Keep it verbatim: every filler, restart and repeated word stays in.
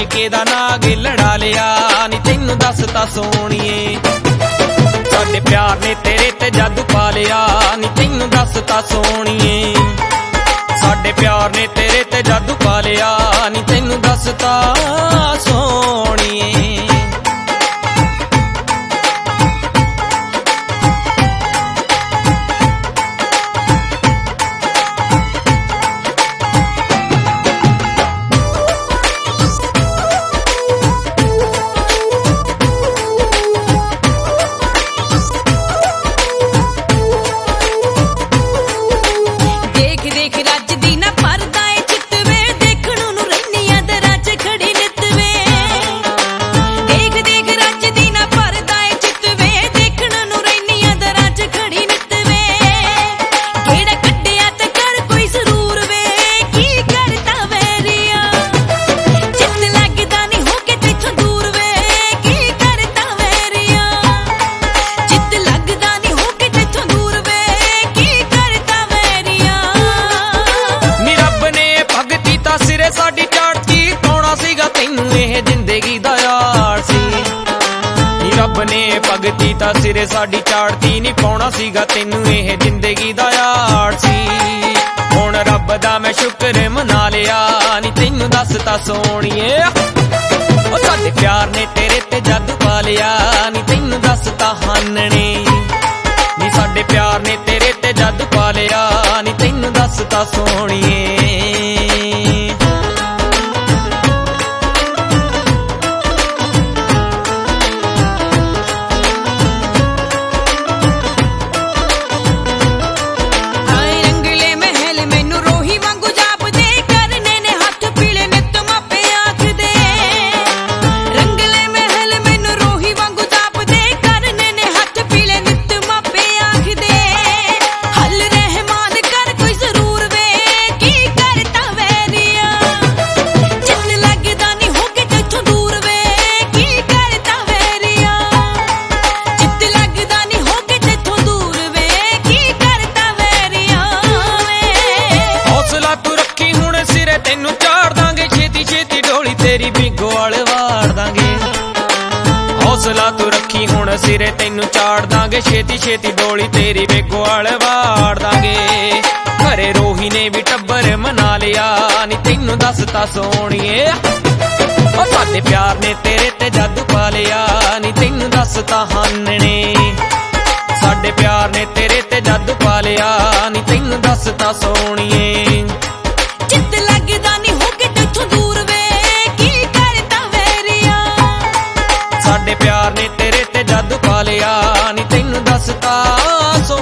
इश्के दा नाग लड़ा लिया नी तैनू दसता सोहणीए। साडे प्यार ने तेरे ते जादू पा लिया नी तैनू दसता सोहणीए। साडे प्यार ने तेरे ते जादू पा लिया नी तैनू दसता सोहणीए। साडी चाड़ती पाउणा सीगा तैनू एह जिंदगी दा यार सी। रब ने भगती तां सिरे साडी चाड़ती नहीं पाउणा सीगा तैनू एह जिंदगी दा यार सी। हुण रब दा मैं शुक्र मना लिया नी तैनू दसता सोहणीए। ओ साडे प्यार ने तेरे ते जादू पा लिया नी तैनू दसता हानणे नी। साडे प्यार ने तेरे ते जादू पा लिया नी तैनू दसता सोहणीए। तैनू चाड़ दांगे छेती छेती डोली तेरी बिगो वाल वाड़ दांगे। हौसला तू रखी हुण सिरे तैनू चाड़ दांगे छेती छेती डोली तेरी बिगो वाल वाड़ दांगे। घरे रोही ने भी टब्बर मना लिया नी तैनू दसता सोहणीए। ओ साडे प्यार ने तेरे ते जादू पा लिया नी तैनू दसता हानणे। साडे प्यार ने तेरे ते जादू पा लिया नी तैनू दसता सोहणीए। चित लगदा नहीं हो के तेथों दूर वे की करता वेरिया। साडे प्यार ने तेरे ते जादू पा लिया नी तैनू दसता